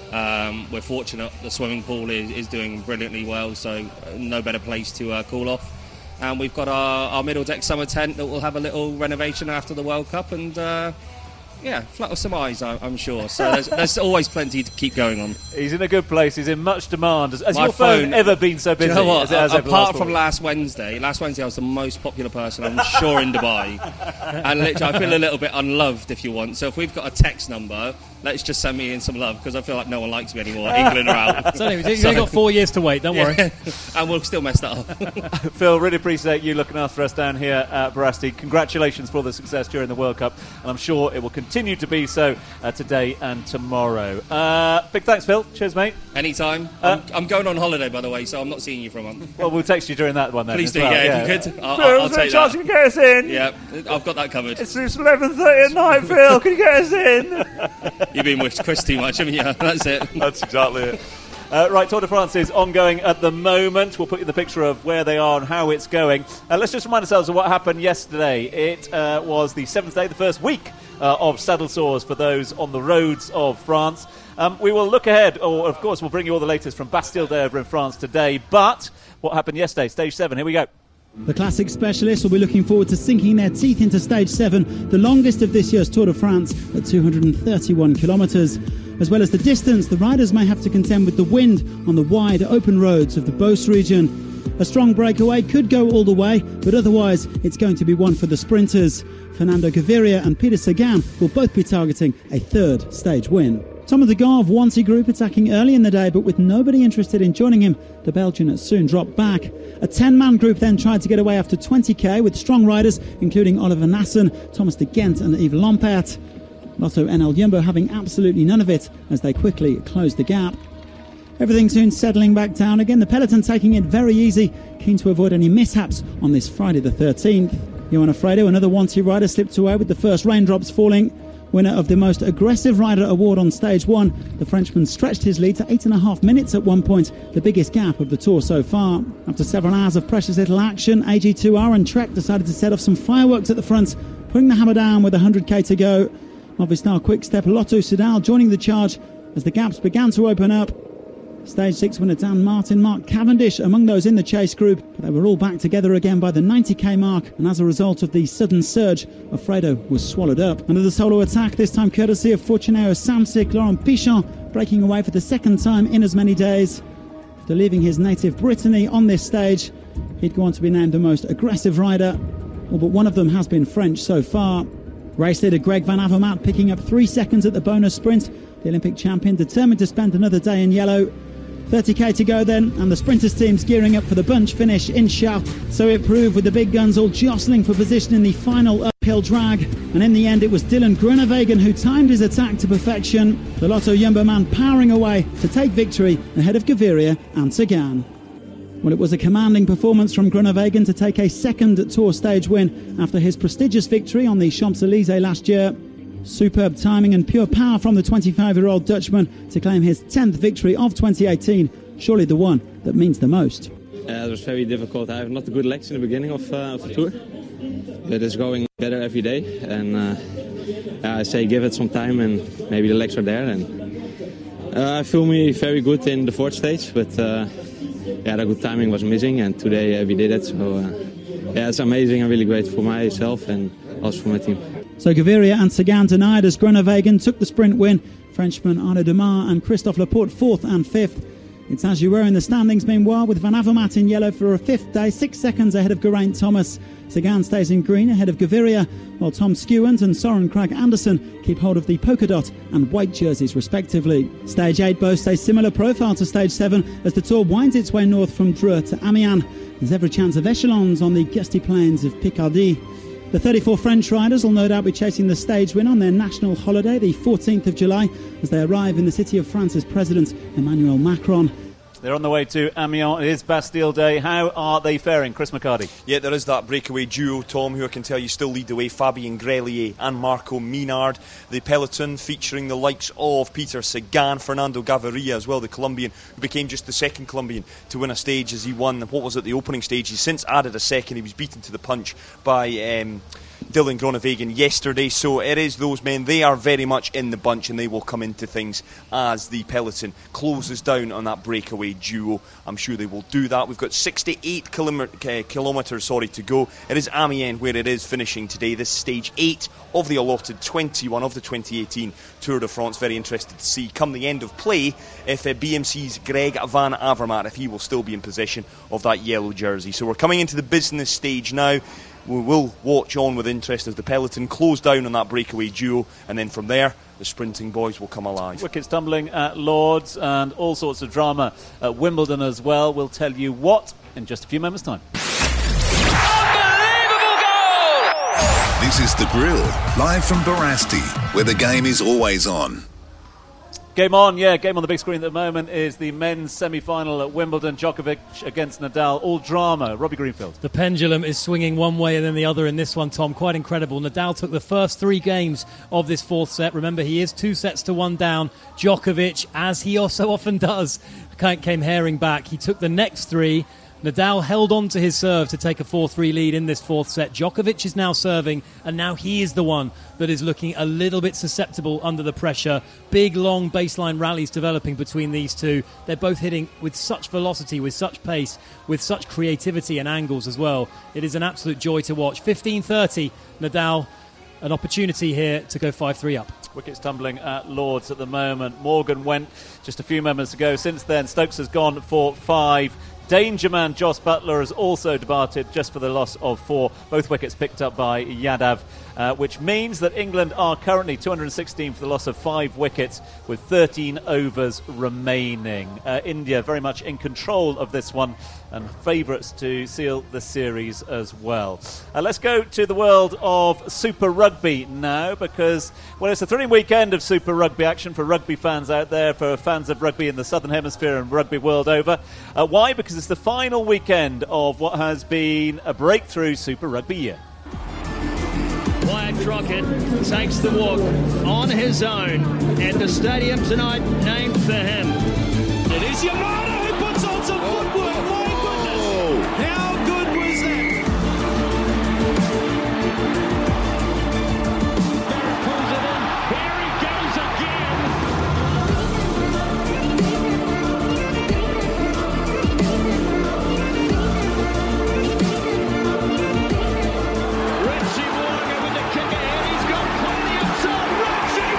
Um, we're fortunate the swimming pool is, is doing brilliantly well, so no better place to uh, cool off. And we've got our, our middle deck summer tent that will have a little renovation after the World Cup, and uh, yeah, flutter some eyes, I'm sure. So there's, there's always plenty to keep going on. He's in a good place. He's in much demand. Has, has My your phone, phone ever been so busy? Do you know what? As it has uh, over the last apart from week? last Wednesday, last Wednesday I was the most popular person, I'm sure, in Dubai. And literally, I feel a little bit unloved, if you want. So if we've got a text number, let's just send me in some love, because I feel like no one likes me anymore. England are out. So anyway, you've only got four years to wait, don't worry. Yeah. And we'll still mess that up. Phil, really appreciate you looking after us down here at Barasti. Congratulations for the success during the World Cup, and I'm sure it will continue to be so uh, today and tomorrow. Uh, big thanks, Phil. Cheers, mate. Anytime. Uh, I'm, I'm going on holiday, by the way, so I'm not seeing you for a month. Well, we'll text you during that one then. Please as do, well. yeah, yeah, if you could. I'll, Phil, I'll, I'll is there a take chance that. you can get us in? Yeah, I've got that covered. It's eleven thirty at night, Phil. Can you get us in? You've been with Chris too much, haven't you? That's it. That's exactly it. Uh, right, Tour de France is ongoing at the moment. We'll put you the picture of where they are and how it's going. Uh, let's just remind ourselves of what happened yesterday. It uh, was the seventh day, the first week uh, of saddle sores for those on the roads of France. Um, we will look ahead, or of course we'll bring you all the latest from Bastille Day over in France today. But what happened yesterday, stage seven, here we go. The classic specialists will be looking forward to sinking their teeth into stage seven, the longest of this year's Tour de France at two hundred thirty-one kilometres. As well as the distance, the riders may have to contend with the wind on the wide open roads of the Beauce region. A strong breakaway could go all the way, but otherwise it's going to be one for the sprinters. Fernando Gaviria and Peter Sagan will both be targeting a third stage win. Thomas de Gar of Wanty Group attacking early in the day, but with nobody interested in joining him, the Belgian soon dropped back. A ten-man group then tried to get away after twenty k with strong riders, including Oliver Nassen, Thomas de Gent and Yves Lampaert. Lotto N L Jumbo having absolutely none of it as they quickly closed the gap. Everything soon settling back down again, the peloton taking it very easy, keen to avoid any mishaps on this Friday the thirteenth. Johan Alfredo, another Wanty rider, slipped away with the first raindrops falling. Winner of the most aggressive rider award on stage one, the Frenchman stretched his lead to eight and a half minutes at one point, the biggest gap of the tour so far. After several hours of precious little action, A G two R and Trek decided to set off some fireworks at the front, putting the hammer down with one hundred k to go. Movistar Quick-Step Lotto Soudal joining the charge as the gaps began to open up. Stage six winner Dan Martin, Mark Cavendish among those in the chase group, but they were all back together again by the ninety k mark, and as a result of the sudden surge, Alfredo was swallowed up. Under the solo attack, this time courtesy of Fortunato Samsic, Laurent Pichon breaking away for the second time in as many days. After leaving his native Brittany on this stage, he'd go on to be named the most aggressive rider, all but one of them has been French so far. Race leader Greg Van Avermaet picking up three seconds at the bonus sprint. The Olympic champion determined to spend another day in yellow. thirty k to go then, and the sprinters team's gearing up for the bunch finish in Chartres. So it proved, with the big guns all jostling for position in the final uphill drag. And in the end it was Dylan Groenewegen who timed his attack to perfection. The Lotto Jumbo man powering away to take victory ahead of Gaviria and Sagan. Well, it was a commanding performance from Groenewegen to take a second Tour stage win after his prestigious victory on the Champs-Élysées last year. Superb timing and pure power from the twenty-five-year-old Dutchman to claim his tenth victory of twenty eighteen, surely the one that means the most. Uh, it was very difficult. I have not good legs in the beginning of, uh, of the Tour, but it's going better every day, and uh, I say give it some time and maybe the legs are there. And uh, I feel me very good in the fourth stage, but uh, yeah, the good timing was missing, and today uh, we did it. So uh, yeah, it's amazing. I'm really grateful for myself and also for my team. So Gaviria and Sagan denied as Groenewegen took the sprint win. Frenchmen Arnaud Demar and Christophe Laporte fourth and fifth. It's as you were in the standings meanwhile, with Van Avermaet in yellow for a fifth day, six seconds ahead of Geraint Thomas. Sagan stays in green ahead of Gaviria, while Tom Skewant and Soren Kragh Andersen keep hold of the polka dot and white jerseys respectively. Stage eight boasts a similar profile to Stage seven as the Tour winds its way north from Dreux to Amiens. There's every chance of echelons on the gusty plains of Picardy. The thirty-four French riders will no doubt be chasing the stage win on their national holiday, the fourteenth of July, as they arrive in the city of France's President Emmanuel Macron. They're on the way to Amiens. It is Bastille Day. How are they faring, Chris McCarty? Yeah, there is that breakaway duo, Tom, who I can tell you still lead the way, Fabien Grelier and Marco Minard. The peloton featuring the likes of Peter Sagan, Fernando Gaviria as well, the Colombian, who became just the second Colombian to win a stage as he won, what was it, the opening stage. He's since added a second. He was beaten to the punch by Um, Dylan Groenewegen yesterday. So it is those men. They are very much in the bunch, and they will come into things as the peloton closes down on that breakaway duo. I'm sure they will do that. We've got sixty-eight kilometres sorry, to go. It is Amiens where it is finishing today. This stage eight of the allotted twenty-one of the twenty eighteen Tour de France. Very interested to see come the end of play if uh, B M C's Greg Van Avermaet, if he will still be in possession of that yellow jersey. So we're coming into the business stage now. We will watch on with interest as the peloton close down on that breakaway duo, and then from there the sprinting boys will come alive. Wickets tumbling at Lords and all sorts of drama at Wimbledon as well. We'll tell you what in just a few moments' time. This is The Grill, live from Barasti, where the game is always on. Game on, yeah, game on the big screen at the moment is the men's semi-final at Wimbledon. Djokovic against Nadal, all drama. Robbie Greenfield. The pendulum is swinging one way and then the other in this one, Tom. Quite incredible. Nadal took the first three games of this fourth set. Remember, he is two sets to one down. Djokovic, as he so often does, came herring back. He took the next three. Nadal held on to his serve to take a four three lead in this fourth set. Djokovic is now serving, and now he is the one that is looking a little bit susceptible under the pressure. Big, long baseline rallies developing between these two. They're both hitting with such velocity, with such pace, with such creativity and angles as well. It is an absolute joy to watch. fifteen thirty, Nadal, an opportunity here to go five three up. Wickets tumbling at Lords at the moment. Morgan went just a few moments ago. Since then, Stokes has gone for five. Danger man Jos Buttler has also departed just for the loss of four. Both wickets picked up by Yadav, uh, which means that England are currently two hundred sixteen for the loss of five wickets with thirteen overs remaining. Uh, India very much in control of this one and favourites to seal the series as well. Uh, let's go to the world of Super Rugby now, because, well, it's a thrilling weekend of Super Rugby action for rugby fans out there, for fans of rugby in the Southern Hemisphere and rugby world over. Uh, why? Because it's the final weekend of what has been a breakthrough Super Rugby year. Wyatt Crockett takes the walk on his own at the stadium tonight named for him. It is Yamada who puts on some footwork. My goodness, how good was that? Barrett pulls it in. Here he goes Richie Wonga with the kick ahead. He's got plenty of time. Richie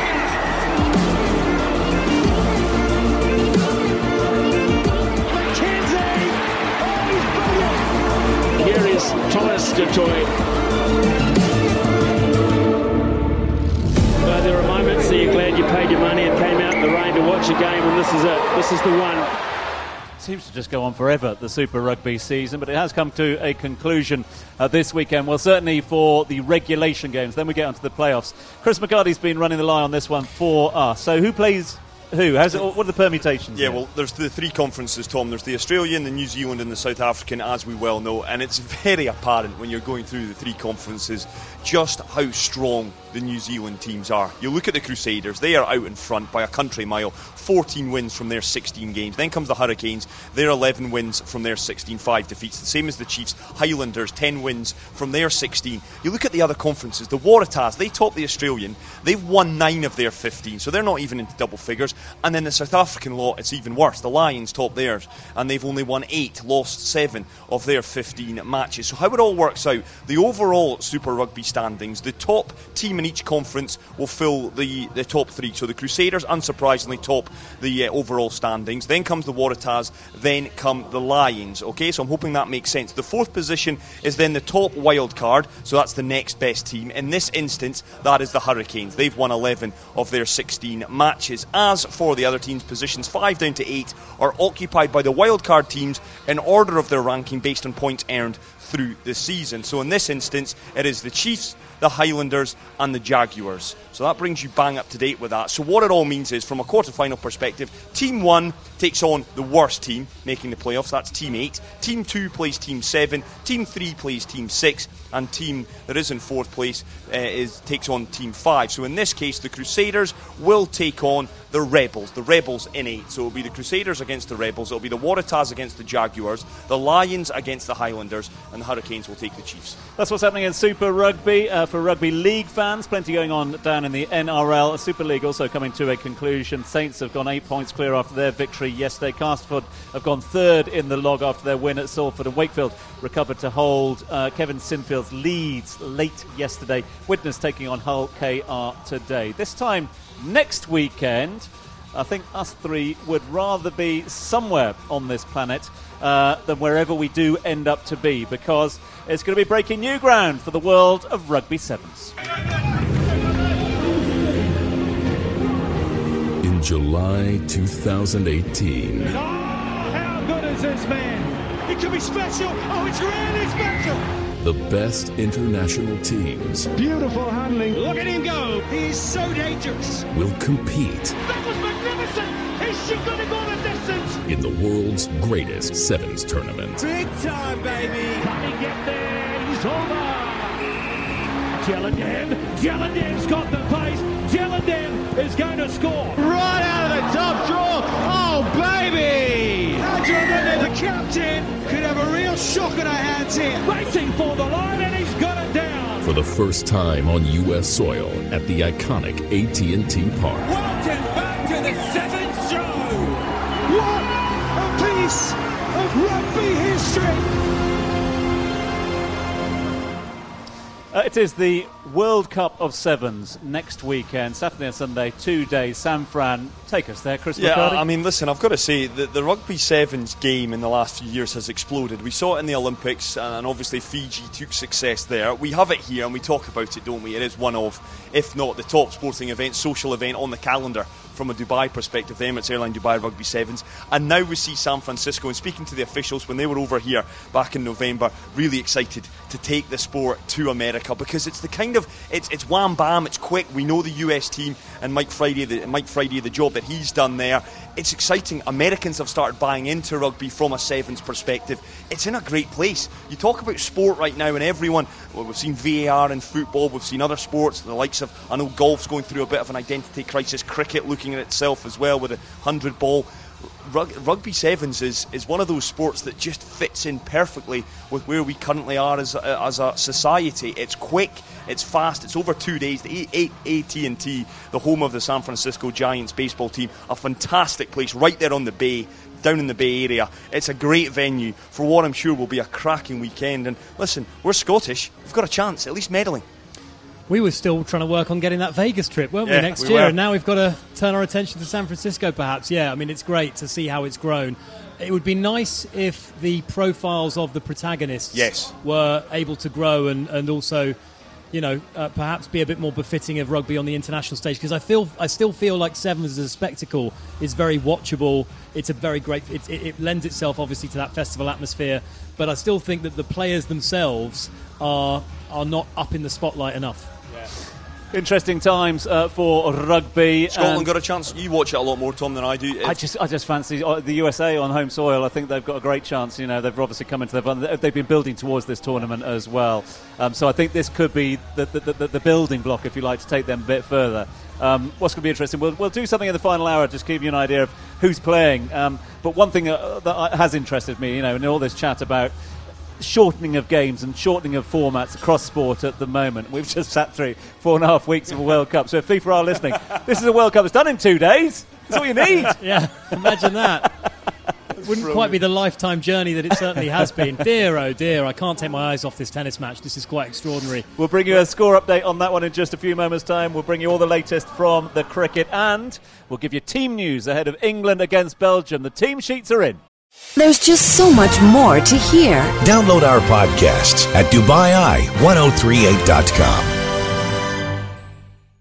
Wonga! Here is Thomas du Toit. Uh, there are moments that you're glad you paid your money and came out in the rain to watch a game, and this is it. This is the one. Seems to just go on forever, the Super Rugby season, but it has come to a conclusion uh, this weekend. Well, certainly for the regulation games. Then we get onto the playoffs. Chris McCarty's been running the line on this one for us. So who plays who? How's it, what are the permutations? Yeah, here? well, there's the three conferences, Tom. There's the Australian, the New Zealand and the South African, as we well know, and it's very apparent when you're going through the three conferences just how strong the New Zealand teams are. You look at the Crusaders, they are out in front by a country mile, fourteen wins from their sixteen games. Then comes the Hurricanes, their eleven wins from their sixteen, five defeats. The same as the Chiefs. Highlanders, ten wins from their sixteen. You look at the other conferences, the Waratahs, they top the Australian, they've won nine of their fifteen, so they're not even into double figures. And then the South African lot, it's even worse. The Lions top theirs, and they've only won eight, lost seven of their fifteen matches. So how it all works out, the overall Super Rugby standings, the top team in each conference will fill the, the top three. So the Crusaders, unsurprisingly, top the uh, overall standings. Then comes the Waratahs, then come the Lions. Okay, so I'm hoping that makes sense. The fourth position is then the top wild card, so that's the next best team. In this instance, that is the Hurricanes. They've won eleven of their sixteen matches. As for the other teams, positions five down to eight are occupied by the wild card teams in order of their ranking based on points earned through the season. So in this instance, it is the Chiefs, the Highlanders and the Jaguars. So that brings you bang up to date with that. So what it all means is, from a quarter-final perspective, Team one takes on the worst team making the playoffs. That's Team eight. Team two plays Team seven. Team three plays Team six. And team that is in fourth place uh, is takes on Team five. So in this case, the Crusaders will take on the Rebels. The Rebels in eight. So it'll be the Crusaders against the Rebels. It'll be the Waratahs against the Jaguars. The Lions against the Highlanders. And the Hurricanes will take the Chiefs. That's what's happening in Super Rugby. Uh, for Rugby League fans, plenty going on down in the N R L. Super League also coming to a conclusion. Saints have gone eight points clear after their victory yesterday. Castleford have gone third in the log after their win at Salford. And Wakefield recovered to hold uh, Kevin Sinfield's leads late yesterday. Widnes taking on Hull K R today. This time next weekend, I think us three would rather be somewhere on this planet uh, than wherever we do end up to be, because it's going to be breaking new ground for the world of Rugby Sevens. In July twenty eighteen. Oh, how good is this man? It could be special. Oh, it's really special. The best international teams Beautiful handling. Look at him go. He's so dangerous. will compete That was magnificent. Is she going to go the distance? in the world's greatest sevens tournament. Big time, baby. Can he get there? He's over. Jellandem. Jellandem's got the pace. Jellandem is going to score. Right out of the top draw. Oh, baby. Jellandem, the captain, could have a real shock in her hands here. Racing for the line, and he's got it down. For the first time on U S soil at the iconic A T and T Park. Welcome back to the Sevens Show. What a piece of rugby history. Uh, it is the World Cup of Sevens next weekend, Saturday and Sunday, two days. San Fran, take us there, Chris Yeah, McCarty. I mean, listen, I've got to say that the Rugby Sevens game in the last few years has exploded. We saw it in the Olympics, and obviously Fiji took success there. We have it here, and we talk about it, don't we? It is one of, if not the top sporting event, social event on the calendar from a Dubai perspective, the Emirates Airline Dubai Rugby Sevens. And now we see San Francisco, and speaking to the officials when they were over here back in November, really excited to take the sport to America, because it's the kind of, it's it's wham bam, it's quick. We know the U S team and Mike Friday, the, Mike Friday, the job that he's done there. It's exciting. Americans have started buying into rugby from a sevens perspective. It's in a great place. You talk about sport right now, and everyone, well, we've seen V A R in football, we've seen other sports, the likes of, I know golf's going through a bit of an identity crisis, cricket looking at itself as well with a hundred ball. Rug, rugby sevens is, is one of those sports that just fits in perfectly with where we currently are as a, as a society. It's quick, it's fast, it's over two days. The A T and T, the home of the San Francisco Giants baseball team, a fantastic place right there on the bay, down in the Bay Area. It's a great venue for what I'm sure will be a cracking weekend. And listen, we're Scottish, we've got a chance, at least meddling. We were still trying to work on getting that Vegas trip, weren't Yeah, we, next we year? were. And now we've got to turn our attention to San Francisco, perhaps. Yeah, I mean, it's great to see how it's grown. It would be nice if the profiles of the protagonists Yes. were able to grow and, and also, you know, uh, perhaps be a bit more befitting of rugby on the international stage. Because I feel, I still feel like Sevens as a spectacle is very watchable. It's a very great. It, it, it lends itself obviously to that festival atmosphere. But I still think that the players themselves are are not up in the spotlight enough. Interesting times uh, for rugby. Scotland and got a chance. You watch it a lot more, Tom, than I do. I just, I just fancy uh, the U S A on home soil. I think they've got a great chance. You know, they've obviously come into their. They've been building towards this tournament as well. Um, so I think this could be the, the, the, the building block, if you like, to take them a bit further. Um, what's going to be interesting? We'll, we'll do something in the final hour, just give you an idea of who's playing. Um, but one thing uh, that has interested me, you know, in all this chat about shortening of games and shortening of formats across sport at the moment. We've just sat through four and a half weeks of a World Cup. So if FIFA are listening, this is a World Cup that's done in two days. That's all you need. Yeah, imagine that. It wouldn't quite be the lifetime journey that it certainly has been. Dear, oh dear, I can't take my eyes off this tennis match. This is quite extraordinary. We'll bring you a score update on that one in just a few moments' time. We'll bring you all the latest from the cricket, and we'll give you team news ahead of England against Belgium. The team sheets are in. There's just so much more to hear. Download our podcasts at Dubai Eye ten thirty-eight dot com.